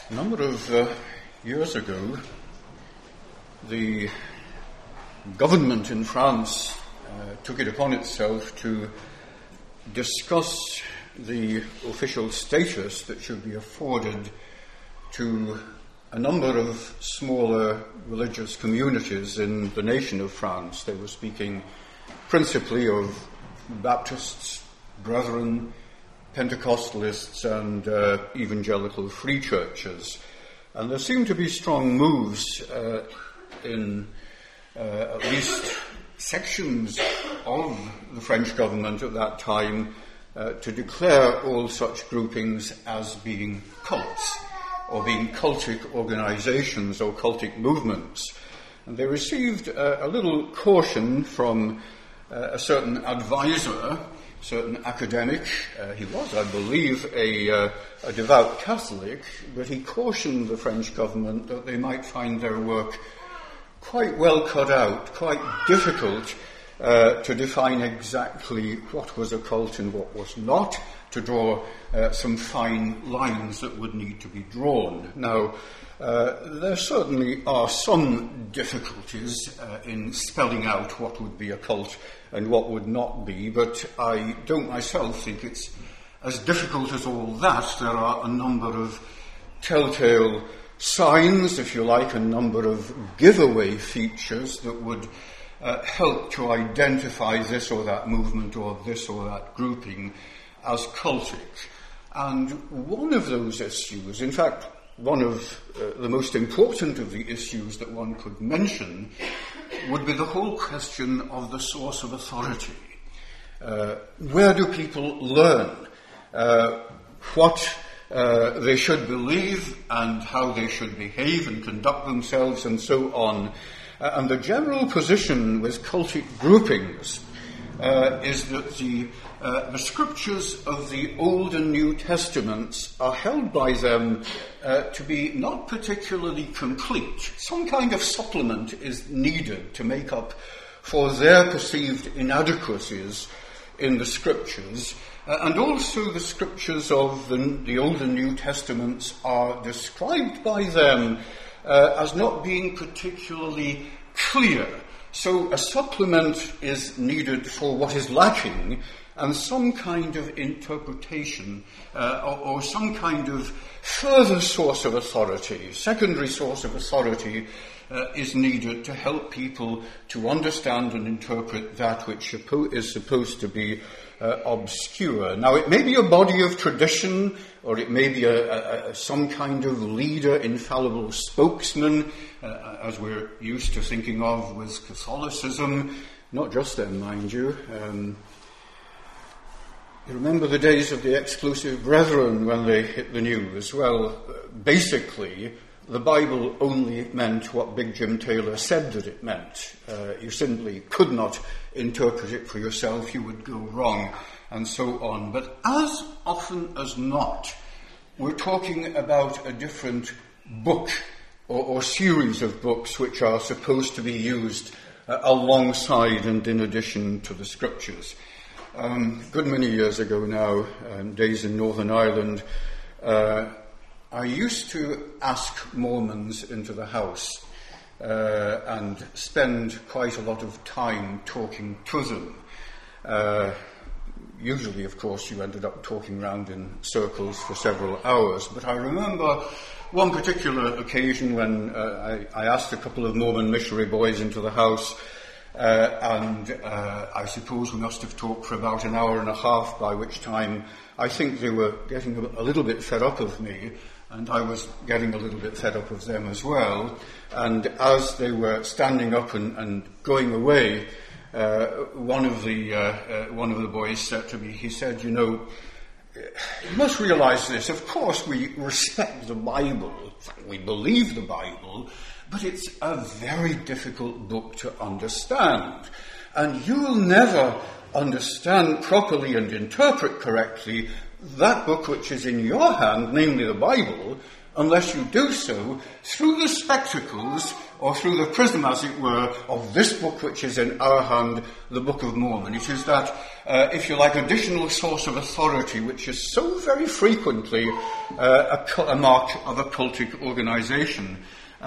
A number of years ago, the government in France took it upon itself to discuss the official status that should be afforded to a number of smaller religious communities in the nation of France. They were speaking principally of Baptists, Brethren, Pentecostalists and evangelical free churches. And there seemed to be strong moves in at least sections of the French government at that time to declare all such groupings as being cults or being cultic organizations or cultic movements. And they received a little caution from a certain advisor, certain academic. He was, I believe, a devout Catholic, but he cautioned the French government that they might find their work quite well cut out, quite difficult to define exactly what was a cult and what was not, to draw some fine lines that would need to be drawn. Now, there certainly are some difficulties in spelling out what would be a cult and what would not be, but I don't myself think it's as difficult as all that. There are a number of telltale signs, if you like, a number of giveaway features that would help to identify this or that movement or this or that grouping as cultic. And one of those issues, in fact, one of the most important of the issues that one could mention would be the whole question of the source of authority. Where do people learn what they should believe and how they should behave and conduct themselves and so on? And the general position with cultic groupings is that the scriptures of the Old and New Testaments are held by them to be not particularly complete. Some kind of supplement is needed to make up for their perceived inadequacies in the scriptures. And also the scriptures of the Old and New Testaments are described by them as not being particularly clear. So a supplement is needed for what is lacking, and some kind of interpretation or some kind of further source of authority, secondary source of authority is needed to help people to understand and interpret that which is supposed to be obscure. Now, it may be a body of tradition, or it may be some kind of leader, infallible spokesman, as we're used to thinking of with Catholicism. Not just them, mind you. You remember the days of the exclusive brethren when they hit the news? Well, basically, the Bible only meant what Big Jim Taylor said that it meant. You simply could not interpret it for yourself. You would go wrong, and so on. But as often as not, we're talking about a different book or series of books which are supposed to be used alongside and in addition to the scriptures. Good many years ago now, days in Northern Ireland, I used to ask Mormons into the house and spend quite a lot of time talking to them. Usually, of course, you ended up talking around in circles for several hours, but I remember one particular occasion when I asked a couple of Mormon missionary boys into the house, and I suppose we must have talked for about an hour and a half, by which time I think they were getting a little bit fed up of me, and I was getting a little bit fed up of them as well. And as they were standing up and going away, one of the boys said to me, he said, "You know, you must realize this. Of course, we respect the Bible, we believe the Bible, but it's a very difficult book to understand. And you will never understand properly and interpret correctly that book which is in your hand, namely the Bible, unless you do so through the spectacles or through the prism, as it were, of this book which is in our hand, the Book of Mormon. It is that, if you like, additional source of authority which is so very frequently a mark of a cultic organisation.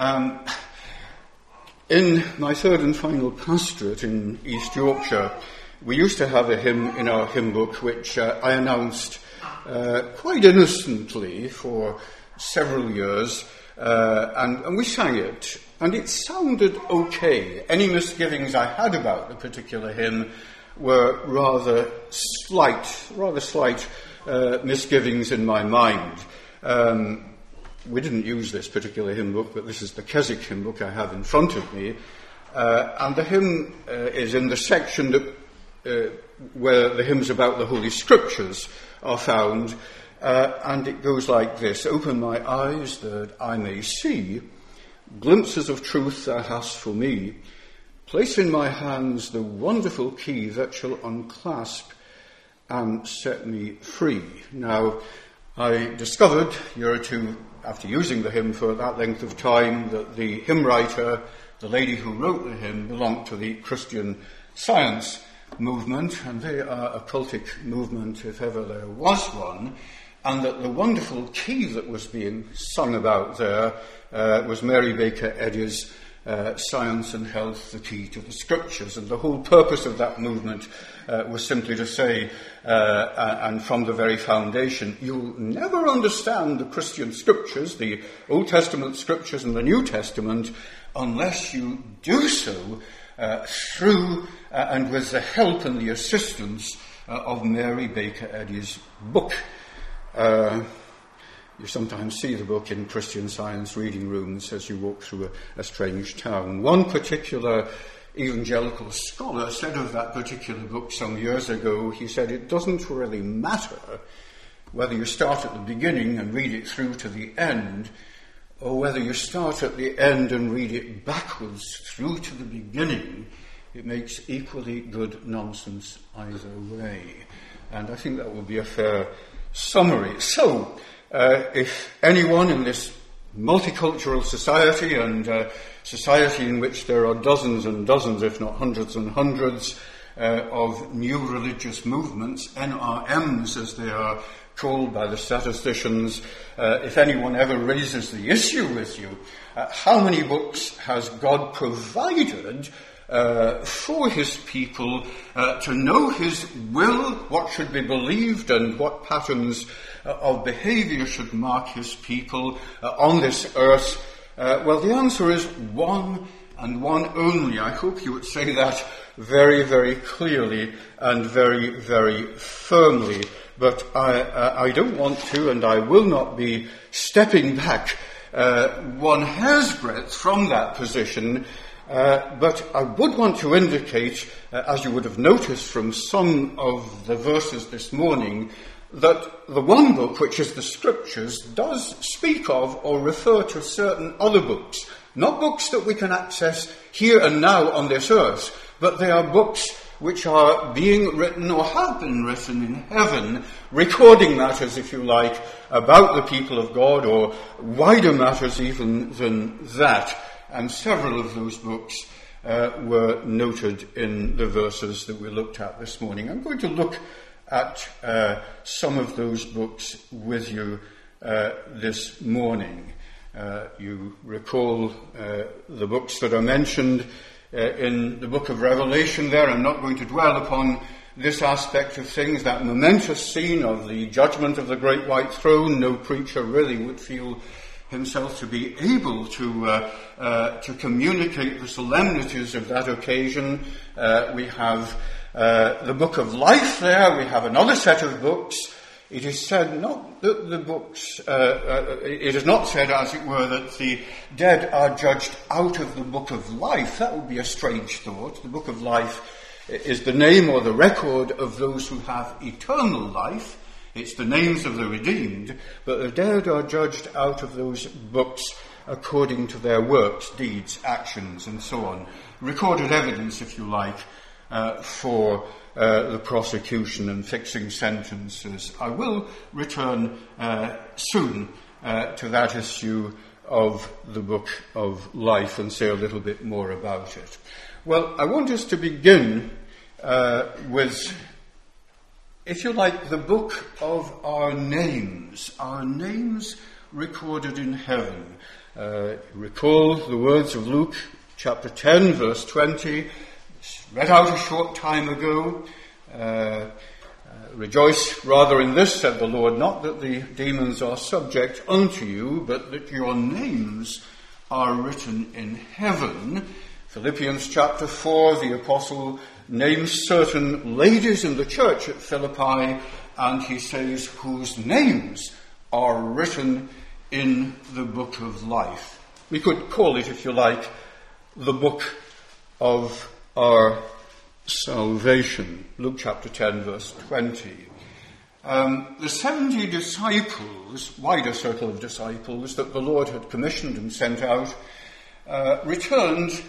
In my third and final pastorate in East Yorkshire, we used to have a hymn in our hymn book which I announced quite innocently for several years, and we sang it, and it sounded okay. Any misgivings I had about the particular hymn were rather slight misgivings in my mind. We didn't use this particular hymn book, but this is the Keswick hymn book I have in front of me, and the hymn is in the section that where the hymns about the Holy Scriptures are found, and it goes like this: Open my eyes that I may see glimpses of truth thou hast for me. Place in my hands the wonderful key that shall unclasp and set me free. Now, I discovered a year or two after using the hymn for that length of time that the hymn writer, the lady who wrote the hymn, belonged to the Christian Science movement, and they are a cultic movement if ever there was one, and that the wonderful key that was being sung about there was Mary Baker Eddy's Science and Health, the Key to the Scriptures. And the whole purpose of that movement was simply to say, and from the very foundation, you'll never understand the Christian Scriptures, the Old Testament Scriptures and the New Testament, unless you do so through and with the help and the assistance of Mary Baker Eddy's book. You sometimes see the book in Christian Science reading rooms as you walk through a strange town. One particular evangelical scholar said of that particular book some years ago, he said, it doesn't really matter whether you start at the beginning and read it through to the end, or whether you start at the end and read it backwards through to the beginning. It makes equally good nonsense either way. And I think that will be a fair summary. So, if anyone in this multicultural society and society in which there are dozens and dozens, if not hundreds and hundreds, of new religious movements, NRMs as they are called by the statisticians, if anyone ever raises the issue with you, how many books has God provided for his people to know his will, what should be believed, and what patterns of behavior should mark his people on this earth? Well, the answer is one and one only. I hope you would say that very, very clearly and very, very firmly. But I don't want to, and I will not be stepping back one hair's breadth from that position. But I would want to indicate, as you would have noticed from some of the verses this morning, that the one book, which is the Scriptures, does speak of or refer to certain other books. Not books that we can access here and now on this earth, but they are books which are being written or have been written in heaven, recording matters, if you like, about the people of God, or wider matters even than that. And several of those books were noted in the verses that we looked at this morning. I'm going to look at some of those books with you this morning. You recall the books that are mentioned in the book of Revelation there. I'm not going to dwell upon this aspect of things, that momentous scene of the judgment of the great white throne. No preacher really would feel himself to be able to communicate the solemnities of that occasion. We have the book of life there. We have another set of books. It is said not that the books, it is not said, as it were, that the dead are judged out of the book of life. That would be a strange thought. The book of life is the name or the record of those who have eternal life. It's the names of the redeemed, but the dead are judged out of those books according to their works, deeds, actions, and so on. Recorded evidence, if you like, for the prosecution and fixing sentences. I will return soon to that issue of the Book of Life and say a little bit more about it. Well, I want us to begin with, if you like, the book of our names recorded in heaven. Recall the words of Luke chapter 10, verse 20, read out a short time ago. Rejoice rather in this, said the Lord, not that the demons are subject unto you, but that your names are written in heaven. Philippians chapter 4, the apostle names certain ladies in the church at Philippi, and he says, whose names are written in the book of life. We could call it, if you like, the book of our salvation. Luke chapter 10, verse 20. The 70 disciples, wider circle of disciples that the Lord had commissioned and sent out, returned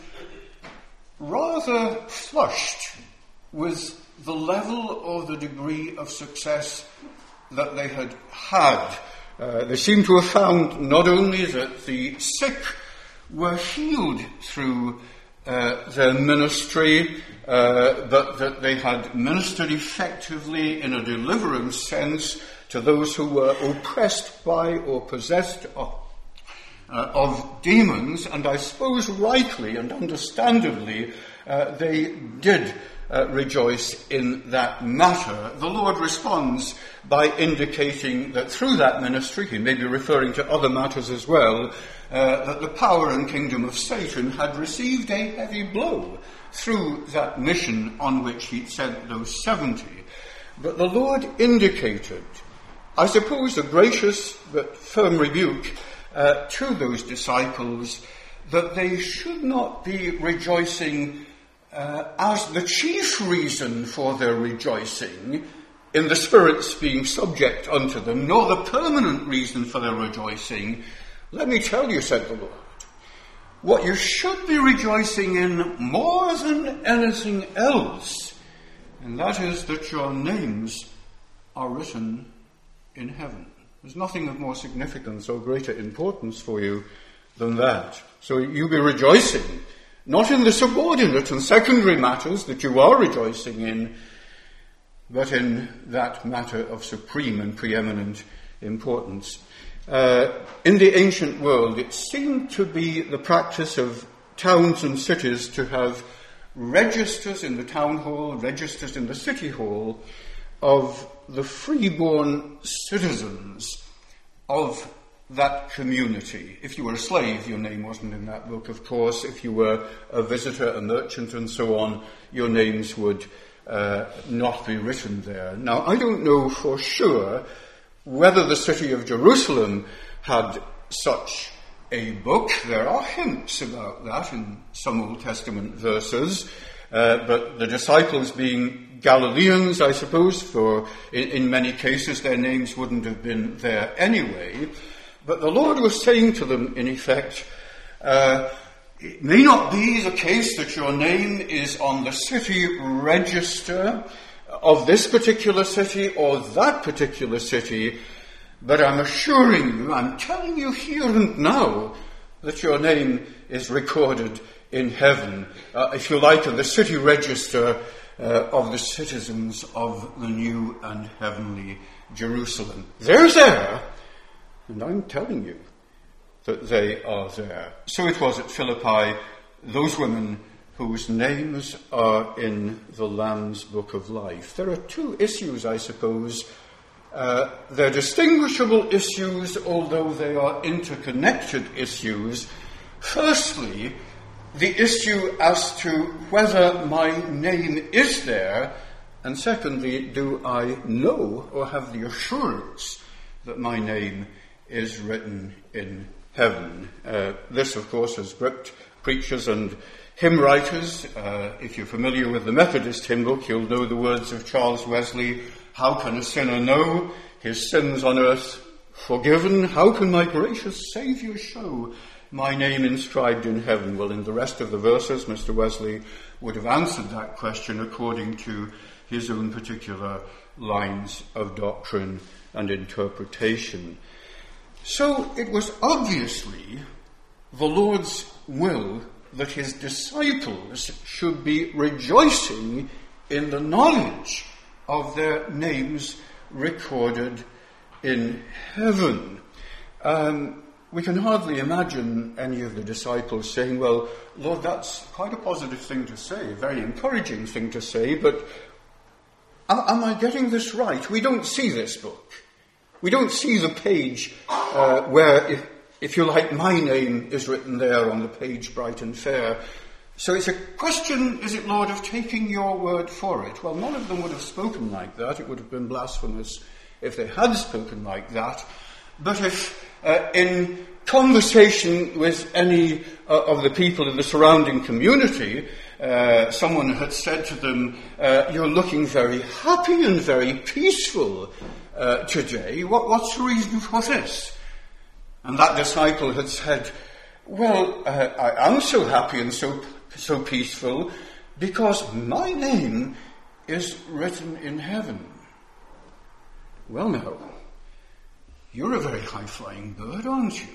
rather flushed with the level or the degree of success that they had had. They seem to have found not only that the sick were healed through their ministry, but that they had ministered effectively in a deliverance sense to those who were oppressed by or possessed of demons, and I suppose rightly and understandably they did rejoice in that matter. The Lord responds by indicating that through that ministry, he may be referring to other matters as well, that the power and kingdom of Satan had received a heavy blow through that mission on which he'd sent those 70. But the Lord indicated, I suppose, a gracious but firm rebuke to those disciples that they should not be rejoicing as the chief reason for their rejoicing in the spirits being subject unto them, nor the permanent reason for their rejoicing. Let me tell you, said the Lord, what you should be rejoicing in more than anything else, and that is that your names are written in heaven. There's nothing of more significance or greater importance for you than that. So you be rejoicing, not in the subordinate and secondary matters that you are rejoicing in, but in that matter of supreme and preeminent importance. In the ancient world, it seemed to be the practice of towns and cities to have registers in the town hall, registers in the city hall, of the freeborn citizens of that community. If you were a slave, your name wasn't in that book, of course. If you were a visitor, a merchant, and so on, your names would not be written there. Now, I don't know for sure whether the city of Jerusalem had such a book. There are hints about that in some Old Testament verses, but the disciples being Galileans, I suppose, for in many cases their names wouldn't have been there anyway. But the Lord was saying to them, in effect, it may not be the case that your name is on the city register of this particular city or that particular city, but I'm assuring you, I'm telling you here and now, that your name is recorded in heaven, if you like, in the city register of the citizens of the new and heavenly Jerusalem. They're there, and I'm telling you that they are there. So it was at Philippi, those women whose names are in the Lamb's Book of Life. There are two issues, I suppose. They're distinguishable issues, although they are interconnected issues. Firstly, the issue as to whether my name is there, and secondly, do I know or have the assurance that my name is written in heaven. This, of course, has gripped preachers and hymn writers. If you're familiar with the Methodist hymn book, you'll know the words of Charles Wesley, how can a sinner know his sins on earth forgiven? How can my gracious Saviour show my name inscribed in heaven? Well, in the rest of the verses, Mr. Wesley would have answered that question according to his own particular lines of doctrine and interpretation. So it was obviously the Lord's will that his disciples should be rejoicing in the knowledge of their names recorded in heaven. We can hardly imagine any of the disciples saying, well, Lord, that's quite a positive thing to say, a very encouraging thing to say, but am I getting this right? We don't see this book. We don't see the page where, if you like, my name is written there on the page bright and fair. So it's a question, is it, Lord, of taking your word for it? Well, none of them would have spoken like that. It would have been blasphemous if they had spoken like that. But if in conversation with any of the people in the surrounding community, someone had said to them, you're looking very happy and very peaceful today, what's the reason for this? And that disciple had said, well, I am so happy and so peaceful because my name is written in heaven. Well, now, you're a very high-flying bird, aren't you?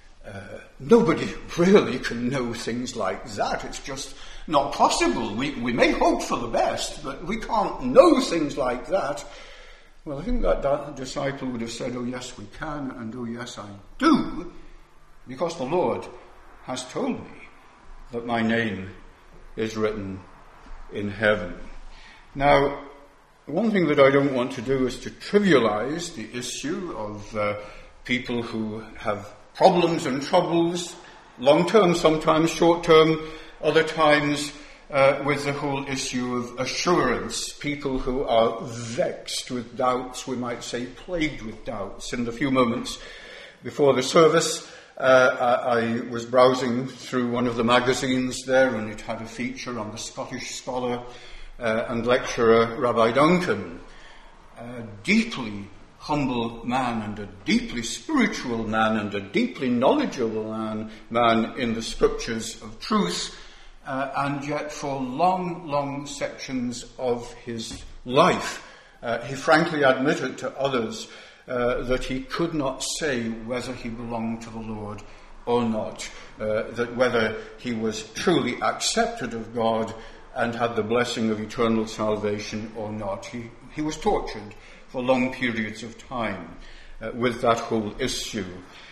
Nobody really can know things like that. It's just not possible. We may hope for the best, but we can't know things like that. Well, I think that disciple would have said, oh, yes, we can, and oh, yes, I do, because the Lord has told me that my name is written in heaven. Now, one thing that I don't want to do is to trivialize the issue of people who have problems and troubles, long-term sometimes, short-term, other times, with the whole issue of assurance. People who are vexed with doubts, we might say plagued with doubts. In the few moments before the service, I was browsing through one of the magazines there, and it had a feature on the Scottish scholar and lecturer Rabbi Duncan, a deeply humble man and a deeply spiritual man and a deeply knowledgeable man in the scriptures of truth, and yet for long sections of his life, he frankly admitted to others that he could not say whether he belonged to the Lord or not, that whether he was truly accepted of God and had the blessing of eternal salvation or not. He was tortured for long periods of time with that whole issue.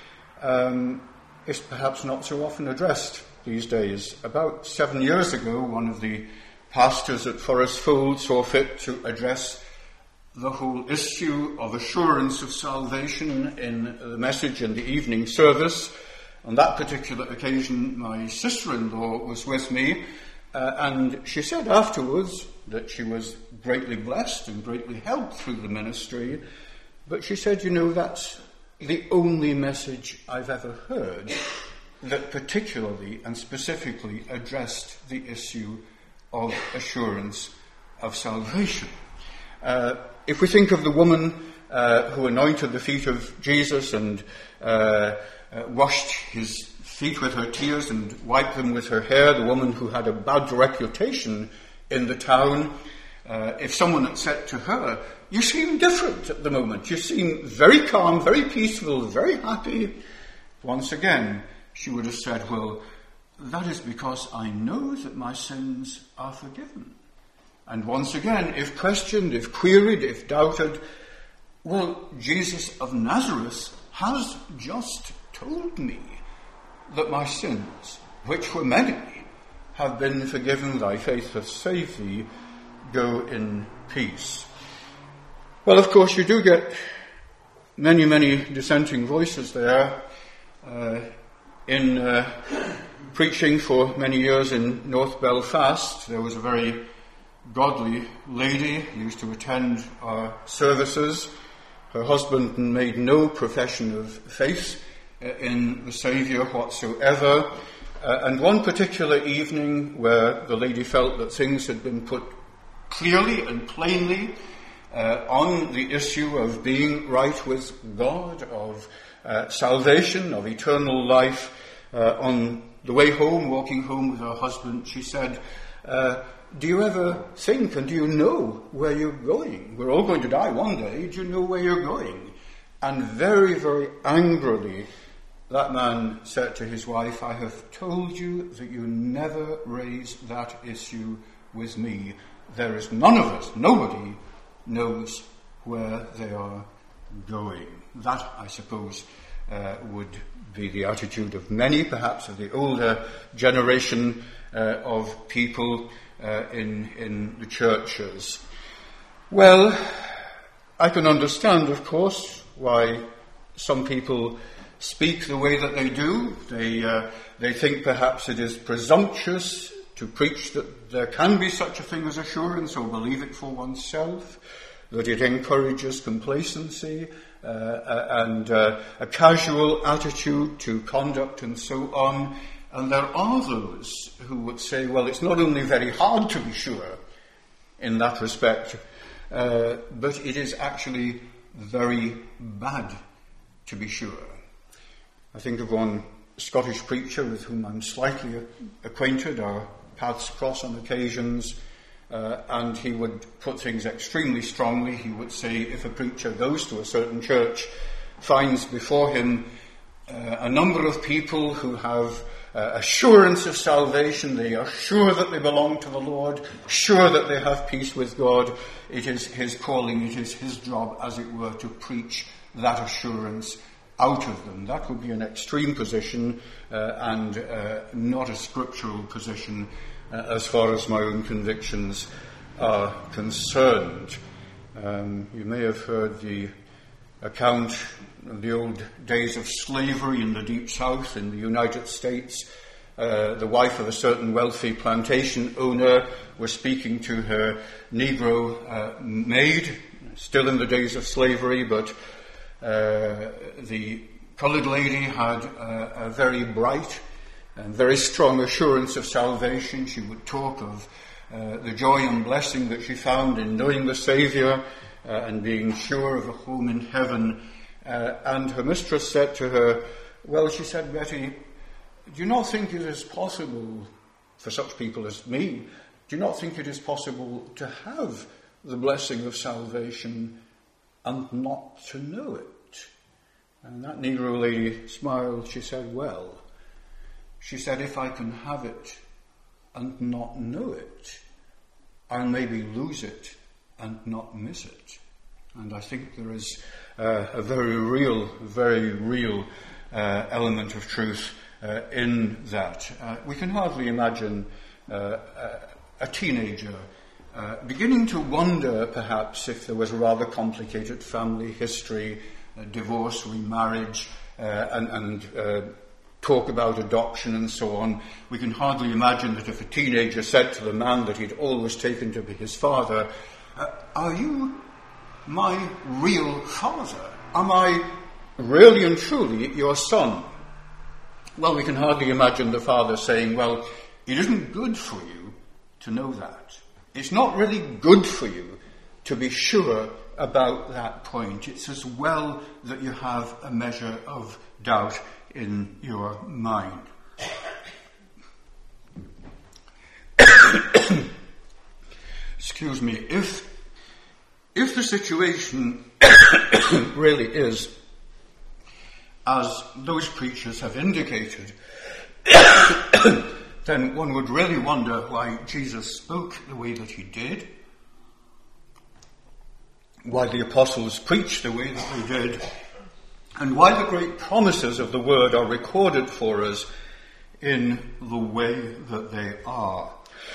It's perhaps not so often addressed these days. About 7 years ago, one of the pastors at Forest Fold saw fit to address the whole issue of assurance of salvation in the message in the evening service. On that particular occasion, my sister-in-law was with me, and she said afterwards that she was greatly blessed and greatly helped through the ministry, but she said, that's the only message I've ever heard that particularly and specifically addressed the issue of assurance of salvation. If we think of the woman who anointed the feet of Jesus and washed his feet with her tears and wiped them with her hair, the woman who had a bad reputation in the town, if someone had said to her, you seem different at the moment, you seem very calm, very peaceful, very happy, once again, she would have said, well, that is because I know that my sins are forgiven. And once again, if questioned, if queried, if doubted, well, Jesus of Nazareth has just told me that my sins, which were many, have been forgiven. Thy faith hath saved thee. Go in peace. Well, of course, you do get many dissenting voices there. In preaching for many years in North Belfast, there was a very godly lady who used to attend our services. Her husband made no profession of faith in the Saviour whatsoever. And one particular evening where the lady felt that things had been put clearly and plainly on the issue of being right with God, of salvation, of eternal life, on the way home, walking home with her husband, she said, do you ever think and do you know where you're going? We're all going to die one day. Do you know where you're going? And very, very angrily, that man said to his wife, "I have told you that you never raise that issue with me. There is none of us, nobody knows where they are going." That, I suppose, would be the attitude of many, perhaps of the older generation of people in the churches. Well, I can understand, of course, why some people speak the way that they do. They think perhaps it is presumptuous to preach that there can be such a thing as assurance, or believe it for oneself, that it encourages complacency and a casual attitude to conduct and so on. And there are those who would say, well, it's not only very hard to be sure in that respect, but it is actually very bad to be sure. I think of one Scottish preacher with whom I'm slightly acquainted. Our paths cross on occasions, and he would put things extremely strongly. He would say, if a preacher goes to a certain church, finds before him a number of people who have assurance of salvation, they are sure that they belong to the Lord, sure that they have peace with God, it is his calling, it is his job, as it were, to preach that assurance out of them. That would be an extreme position and not a scriptural position as far as my own convictions are concerned. You may have heard the account of the old days of slavery in the Deep South in the United States. The wife of a certain wealthy plantation owner was speaking to her Negro maid, still in the days of slavery, but the coloured lady had a very bright and very strong assurance of salvation. She would talk of the joy and blessing that she found in knowing the Saviour and being sure of a home in heaven. And her mistress said to her, well, she said, Betty, do you not think it is possible, for such people as me, do you not think it is possible to have the blessing of salvation and not to know it? And that Negro lady smiled. She said, well, she said, if I can have it and not know it, I'll maybe lose it and not miss it. And I think there is a very real element of truth in that. We can hardly imagine a teenager beginning to wonder, perhaps, if there was a rather complicated family history, divorce, remarriage, and talk about adoption and so on. We can hardly imagine that if a teenager said to the man that he'd always taken to be his father, are you my real father? Am I really and truly your son? Well, we can hardly imagine the father saying, well, it isn't good for you to know that. It's not really good for you to be sure about that point. It's as well that you have a measure of doubt in your mind. Excuse me. If the situation really is as those preachers have indicated, then one would really wonder why Jesus spoke the way that he did, why the apostles preached the way that they did, and why the great promises of the word are recorded for us in the way that they are.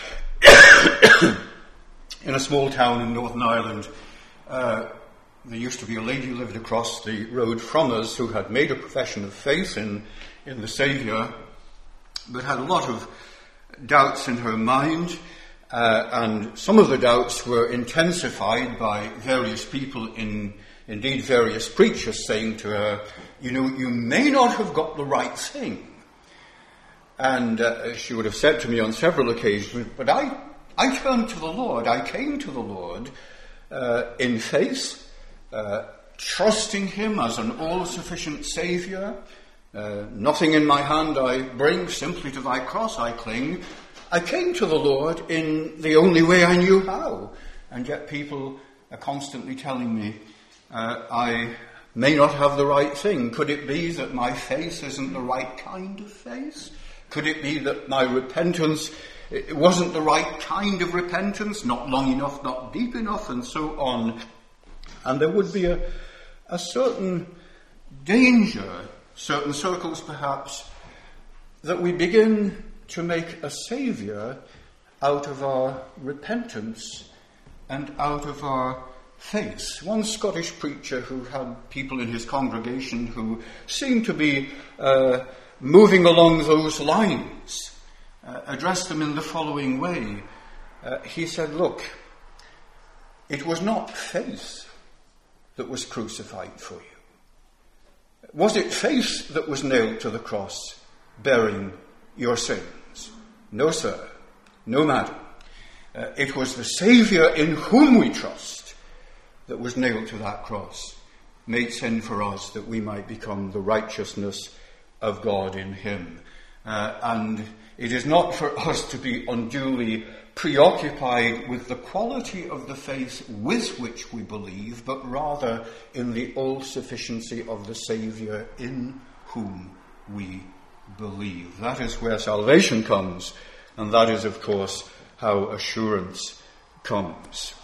In a small town in Northern Ireland, there used to be a lady who lived across the road from us who had made a profession of faith in the Saviour, but had a lot of doubts in her mind, and some of the doubts were intensified by various people, indeed various preachers, saying to her, you know, you may not have got the right thing. And she would have said to me on several occasions, but I turned to the Lord, I came to the Lord in faith, trusting him as an all-sufficient Saviour. Nothing in my hand I bring, simply to thy cross I cling. I came to the Lord in the only way I knew how. And yet people are constantly telling me I may not have the right thing. Could it be that my faith isn't the right kind of faith? Could it be that my repentance, it wasn't the right kind of repentance, not long enough, not deep enough, and so on? And there would be a certain danger, certain circles perhaps, that we begin to make a saviour out of our repentance and out of our faith. One Scottish preacher who had people in his congregation who seemed to be moving along those lines addressed them in the following way. He said, look, it was not faith that was crucified for you. Was it faith that was nailed to the cross, bearing your sins? No, sir. No, madam. It was the Saviour in whom we trust that was nailed to that cross, made sin for us that we might become the righteousness of God in him. And it is not for us to be unduly preoccupied with the quality of the faith with which we believe, but rather in the all-sufficiency of the Saviour in whom we believe. That is where salvation comes, and that is, of course, how assurance comes.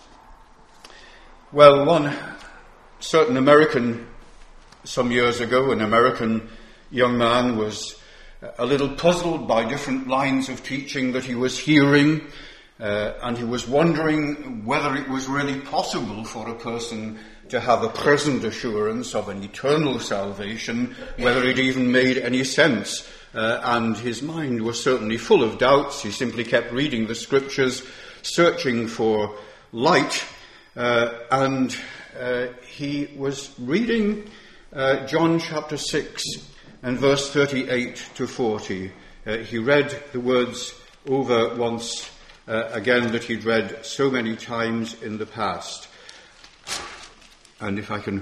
Well, one certain American, some years ago, an American young man was a little puzzled by different lines of teaching that he was hearing, and he was wondering whether it was really possible for a person to have a present assurance of an eternal salvation, whether it even made any sense. And his mind was certainly full of doubts. He simply kept reading the scriptures, searching for light, and he was reading John chapter 6 and verse 38 to 40. He read the words over once again that he'd read so many times in the past. And if I can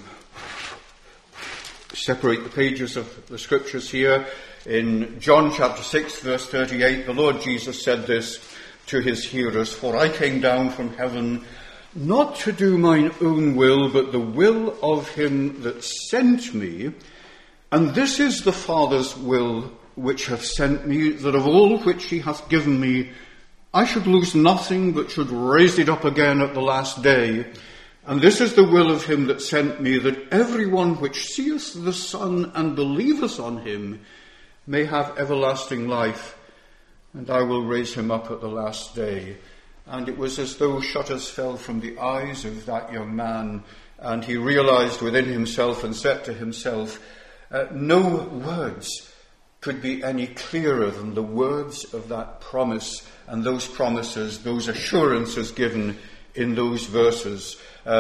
separate the pages of the scriptures here, in John chapter 6 verse 38, the Lord Jesus said this to his hearers, "For I came down from heaven not to do mine own will, but the will of him that sent me. And this is the Father's will which hath sent me, that of all which he hath given me, I should lose nothing, but should raise it up again at the last day. And this is the will of him that sent me, that every one which seeth the Son and believeth on him may have everlasting life, and I will raise him up at the last day." And it was as though shutters fell from the eyes of that young man, and he realized within himself and said to himself, no words could be any clearer than the words of that promise, and those promises, those assurances given in those verses.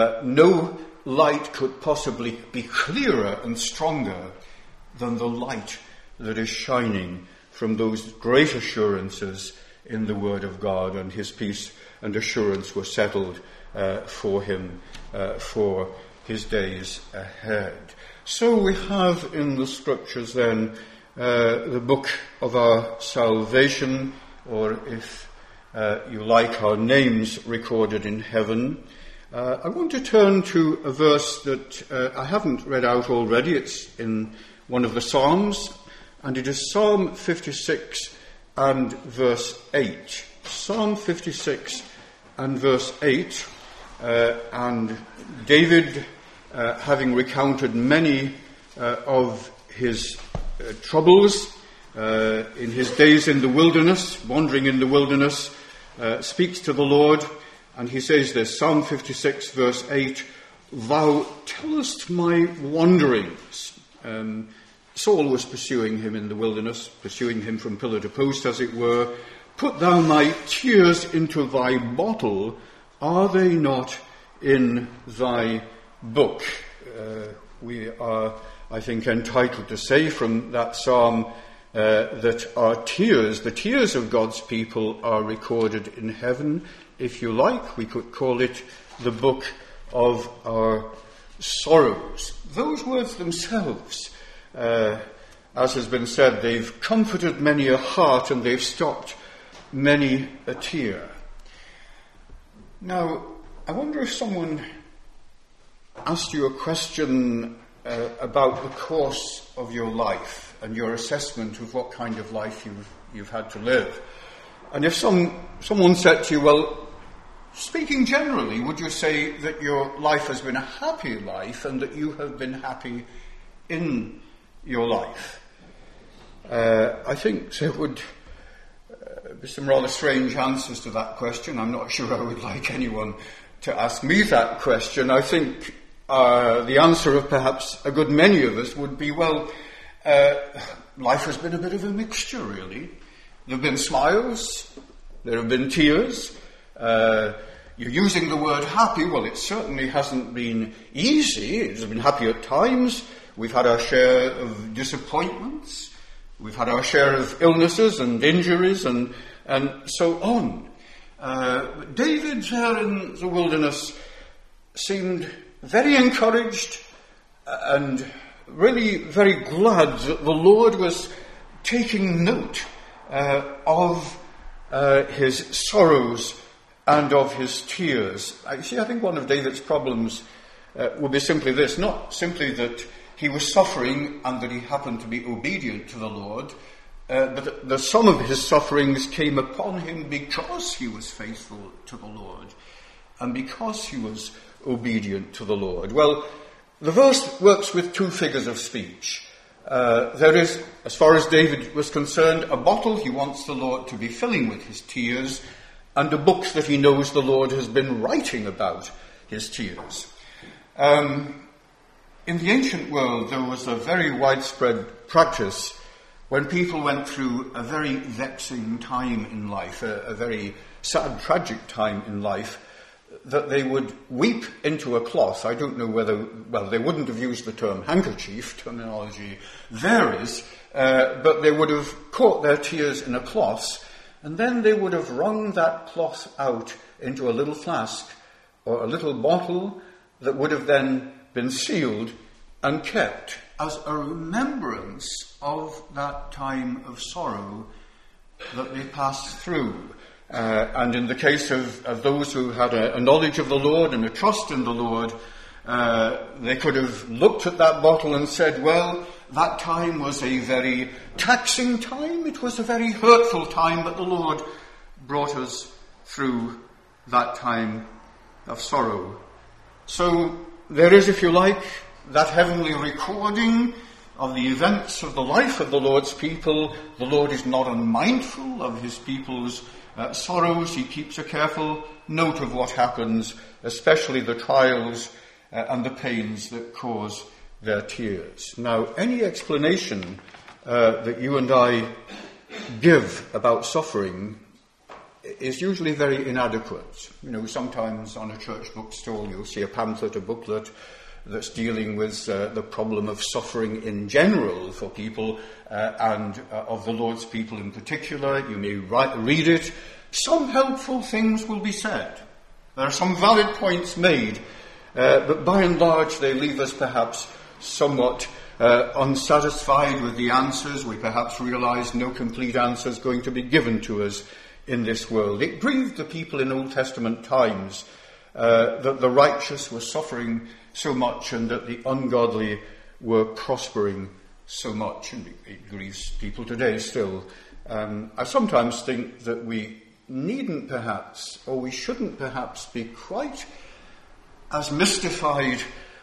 No light could possibly be clearer and stronger than the light that is shining from those great assurances in the Word of God, and his peace and assurance were settled for him for his days ahead. So we have in the scriptures then the book of our salvation, or if you like, our names recorded in heaven. I want to turn to a verse that I haven't read out already. It's in one of the Psalms, and it is Psalm 56 and verse 8. Psalm 56 and verse 8. And David, having recounted many of his troubles in his days in the wilderness, wandering in the wilderness, speaks to the Lord, and he says this, Psalm 56 verse 8, "Thou tellest my wanderings." Saul was pursuing him in the wilderness, pursuing him from pillar to post, as it were. "Put thou my tears into thy bottle, are they not in thy book?" We are, I think, entitled to say from that psalm that our tears, the tears of God's people, are recorded in heaven. If you like, we could call it the book of our sorrows. Those words themselves, as has been said, they've comforted many a heart and they've stopped many a tear. Now, I wonder if someone asked you a question about the course of your life and your assessment of what kind of life you've had to live. And if someone said to you, well, speaking generally, would you say that your life has been a happy life and that you have been happy in your life? I think there would be some rather strange answers to that question. I'm not sure I would like anyone to ask me that question. I think the answer of perhaps a good many of us would be, well, life has been a bit of a mixture, really. There have been smiles, there have been tears. You're using the word happy. Well, it certainly hasn't been easy. It's been happy at times. We've had our share of disappointments. We've had our share of illnesses and injuries and so on. David there in the wilderness seemed very encouraged and really very glad that the Lord was taking note of his sorrows and of his tears. I think one of David's problems would be simply this, not simply that he was suffering and that he happened to be obedient to the Lord, but that some of his sufferings came upon him because he was faithful to the Lord and because he was obedient to the Lord. Well, the verse works with two figures of speech. There is, as far as David was concerned, a bottle he wants the Lord to be filling with his tears, and a book that he knows the Lord has been writing about his tears. In the ancient world, there was a very widespread practice when people went through a very vexing time in life, a very sad, tragic time in life, that they would weep into a cloth. I don't know whether, well, they wouldn't have used the term handkerchief, terminology varies, but they would have caught their tears in a cloth, and then they would have wrung that cloth out into a little flask or a little bottle that would have then been sealed and kept as a remembrance of that time of sorrow that they passed through. And in the case of those who had a knowledge of the Lord and a trust in the Lord, they could have looked at that bottle and said, well, that time was a very taxing time, it was a very hurtful time, but the Lord brought us through that time of sorrow. So there is, if you like, that heavenly recording of the events of the life of the Lord's people. The Lord is not unmindful of his people's sorrows. He keeps a careful note of what happens, especially the trials and the pains that cause their tears. Now, any explanation that you and I give about suffering is usually very inadequate. You know, sometimes on a church bookstall you'll see a pamphlet, a booklet that's dealing with the problem of suffering in general for people and of the Lord's people in particular. You may read it. Some helpful things will be said. There are some valid points made, but by and large they leave us perhaps somewhat unsatisfied with the answers. We perhaps realize no complete answer is going to be given to us in this world. It grieved the people in Old Testament times that the righteous were suffering so much and that the ungodly were prospering so much, and it grieves people today still. I sometimes think that we needn't perhaps, or we shouldn't perhaps, be quite as mystified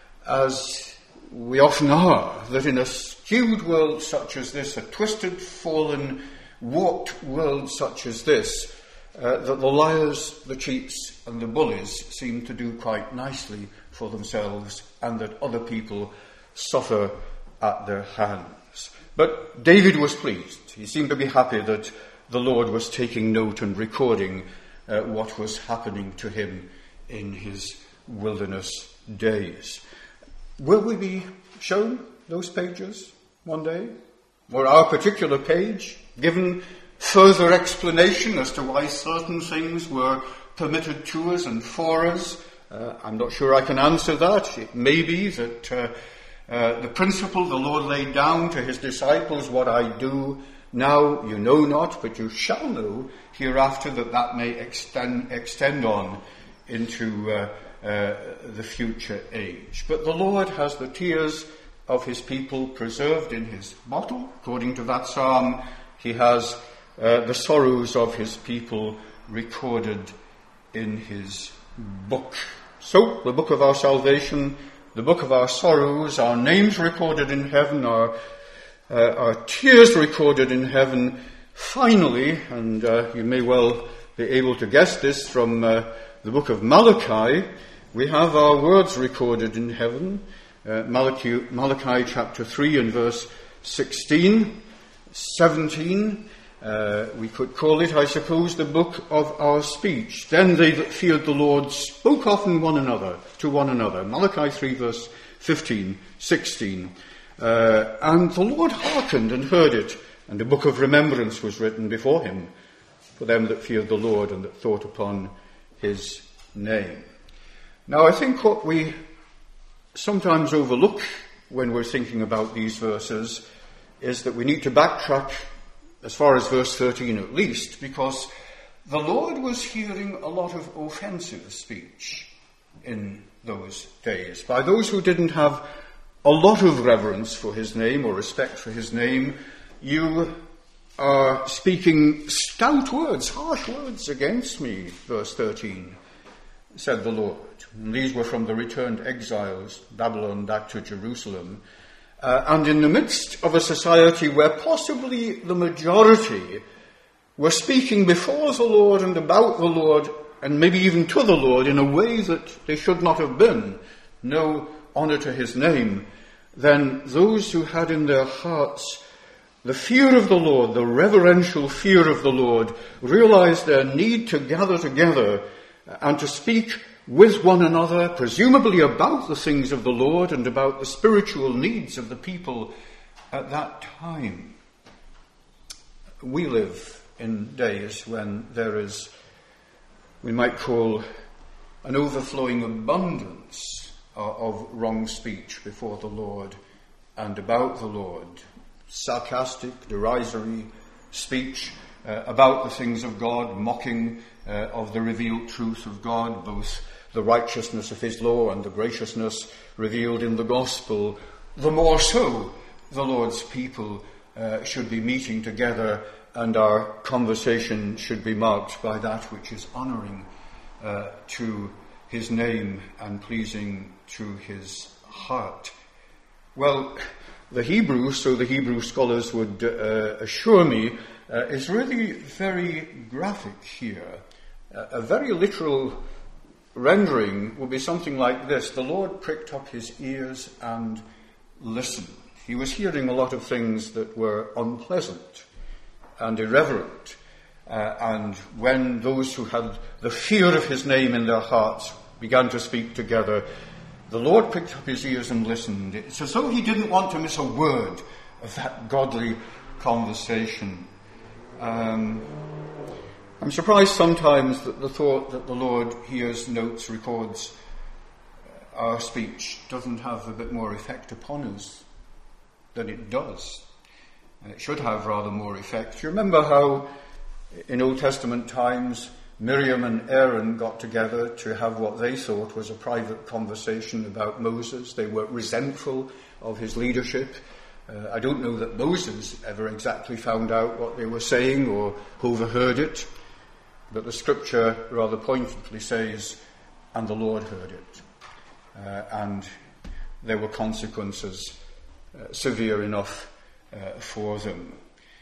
as we often are, that in a skewed world such as this, a twisted, fallen, warped world such as this, that the liars, the cheats and the bullies seem to do quite nicely for themselves, and that other people suffer at their hands. But David was pleased. He seemed to be happy that the Lord was taking note and recording what was happening to him in his wilderness days. Will we be shown those pages one day? Or our particular page, given further explanation as to why certain things were permitted to us and for us? I'm not sure I can answer that. It may be that the principle the Lord laid down to his disciples, what I do now you know not, but you shall know hereafter, that may extend on into the future age. But the Lord has the tears of his people preserved in his bottle. According to that psalm, he has the sorrows of his people recorded in his book. So, the book of our salvation, the book of our sorrows, our names recorded in heaven, our tears recorded in heaven. Finally, and you may well be able to guess this from the book of Malachi, we have our words recorded in heaven. Malachi chapter 3 and verse 16, 17. We could call it, I suppose, the book of our speech. Then they that feared the Lord spoke often to one another. Malachi 3 verse 15, 16. And the Lord hearkened and heard it, and a book of remembrance was written before him for them that feared the Lord and that thought upon his name. Now, I think what we sometimes overlook when we're thinking about these verses is that we need to backtrack as far as verse 13 at least, because the Lord was hearing a lot of offensive speech in those days by those who didn't have a lot of reverence for his name or respect for his name. You are speaking stout words, harsh words against me, verse 13, said the Lord. And these were from the returned exiles, Babylon, back to Jerusalem. And in the midst of a society where possibly the majority were speaking before the Lord and about the Lord, and maybe even to the Lord, in a way that they should not have been, no honour to his name, then those who had in their hearts the fear of the Lord, the reverential fear of the Lord, realized their need to gather together and to speak with one another, presumably about the things of the Lord and about the spiritual needs of the people at that time. We live in days when there is, we might call, an overflowing abundance of wrong speech before the Lord and about the Lord. Sarcastic, derisory speech about the things of God, mocking of the revealed truth of God, both the righteousness of his law and the graciousness revealed in the gospel. The more so the Lord's people should be meeting together, and our conversation should be marked by that which is honouring to his name and pleasing to his heart. Well, the Hebrew, so the Hebrew scholars would assure me, is really very graphic here. A very literal rendering would be something like this. The Lord pricked up his ears and listened. He was hearing a lot of things that were unpleasant and irreverent. And when those who had the fear of his name in their hearts began to speak together, the Lord picked up his ears and listened. It's as though he didn't want to miss a word of that godly conversation. I'm surprised sometimes that the thought that the Lord hears, notes, records our speech doesn't have a bit more effect upon us than it does. It should have rather more effect. You remember how in Old Testament times Miriam and Aaron got together to have what they thought was a private conversation about Moses. They were resentful of his leadership. I don't know that Moses ever exactly found out what they were saying or overheard it, but the scripture rather pointedly says, and the Lord heard it. And there were consequences severe enough for them.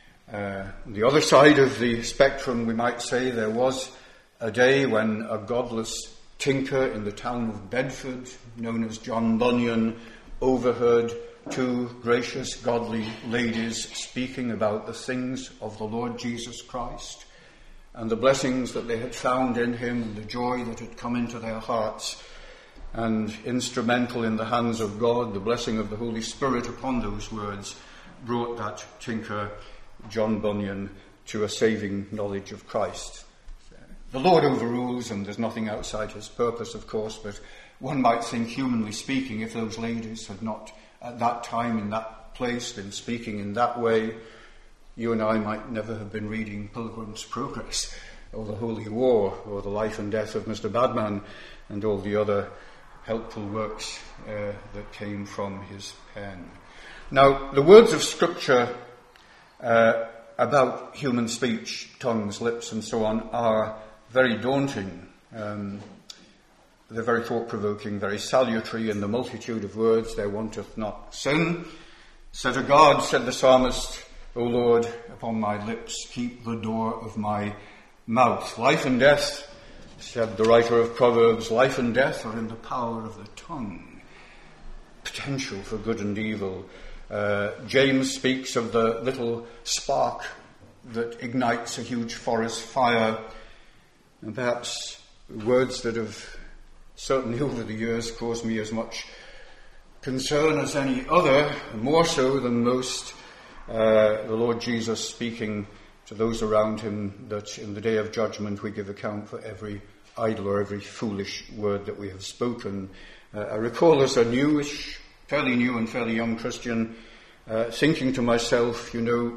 The other side of the spectrum, we might say, there was a day when a godless tinker in the town of Bedford, known as John Bunyan, overheard two gracious, godly ladies speaking about the things of the Lord Jesus Christ and the blessings that they had found in him and the joy that had come into their hearts, and instrumental in the hands of God, the blessing of the Holy Spirit upon those words brought that tinker, John Bunyan, to a saving knowledge of Christ. The Lord overrules, and there's nothing outside his purpose, of course, but one might think, humanly speaking, if those ladies had not at that time in that place been speaking in that way, you and I might never have been reading Pilgrim's Progress or the Holy War or the life and death of Mr. Badman and all the other helpful works that came from his pen. Now, the words of Scripture about human speech, tongues, lips, and so on, are very daunting. They're very thought-provoking, very salutary. In the multitude of words there wanteth not sin. Set a guard, said the psalmist, O Lord, upon my lips, keep the door of my mouth. Life and death, said the writer of Proverbs, life and death are in the power of the tongue. Potential for good and evil. James speaks of the little spark that ignites a huge forest fire. And perhaps words that have certainly over the years caused me as much concern as any other, more so than most, the Lord Jesus speaking to those around him, that in the day of judgment we give account for every idle or every foolish word that we have spoken. I recall as a newish, fairly new and fairly young Christian, thinking to myself,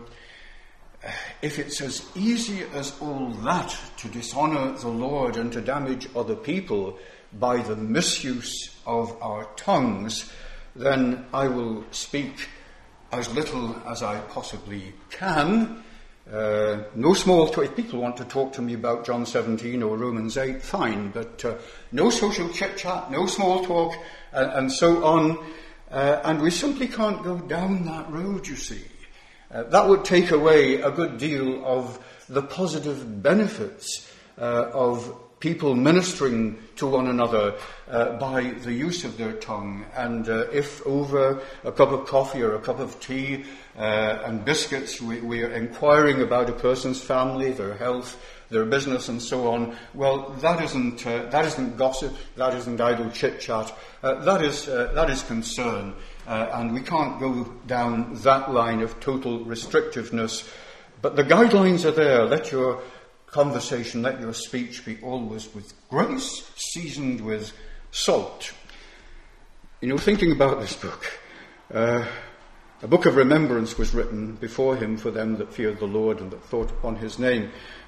if it's as easy as all that to dishonour the Lord and to damage other people by the misuse of our tongues, then I will speak as little as I possibly can. No small talk. If people want to talk to me about John 17 or Romans 8, fine, but no social chit-chat, no small talk, and so on. And we simply can't go down that road, you see. That would take away a good deal of the positive benefits of people ministering to one another by the use of their tongue. And if over a cup of coffee or a cup of tea and biscuits we are inquiring about a person's family, their health, their business and so on, well, that isn't gossip, that isn't idle chit-chat, that is concern. And we can't go down that line of total restrictiveness. But the guidelines are there. Let your conversation, let your speech be always with grace, seasoned with salt. Thinking about this book, a book of remembrance was written before him for them that feared the Lord and that thought upon his name.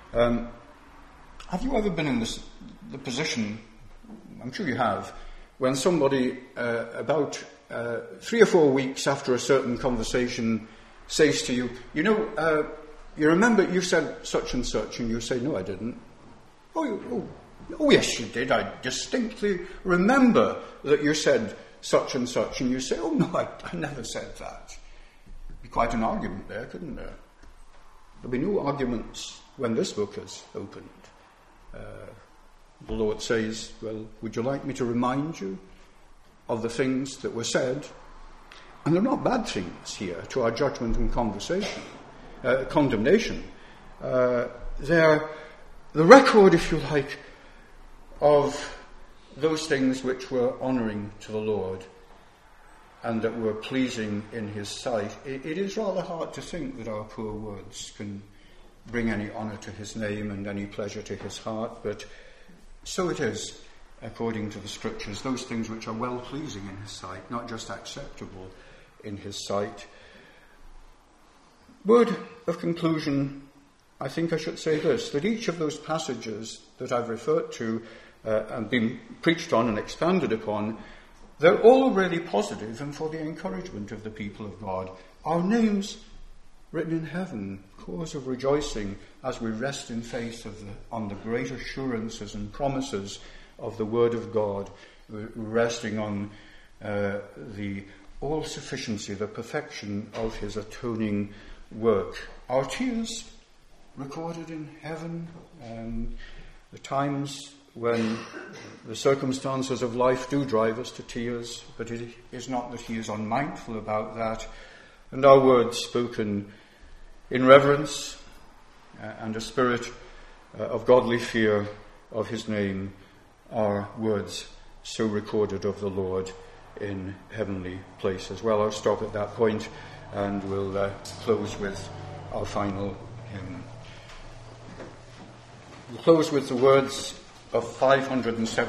Have you ever been in the position, I'm sure you have, when somebody about 3 or 4 weeks after a certain conversation says to you, you remember you said such and such, and you say, no, I didn't. Oh, yes, you did. I distinctly remember that you said such and such, and you say, oh, no, I never said that. Be quite an argument there, couldn't there? There'll be no arguments when this book is opened. The Lord says, well, would you like me to remind you of the things that were said? And they're not bad things here to our judgment and condemnation. They're the record, if you like, of those things which were honouring to the Lord and that were pleasing in his sight. It is rather hard to think that our poor words can bring any honour to his name and any pleasure to his heart, but so it is, according to the Scriptures, those things which are well-pleasing in his sight, not just acceptable in his sight. Word of conclusion, I think I should say this, that each of those passages that I've referred to and been preached on and expanded upon, they're all really positive and for the encouragement of the people of God. Our names written in heaven, cause of rejoicing as we rest in faith on the great assurances and promises of the Word of God, resting on the all-sufficiency, the perfection of his atoning work. Our tears recorded in heaven, the times when the circumstances of life do drive us to tears, but it is not that he is unmindful about that. And our words spoken in reverence and a spirit of godly fear of his name are words so recorded of the Lord in heavenly places. Well, I'll stop at that point and we'll close with our final hymn. We'll close with the words of 507.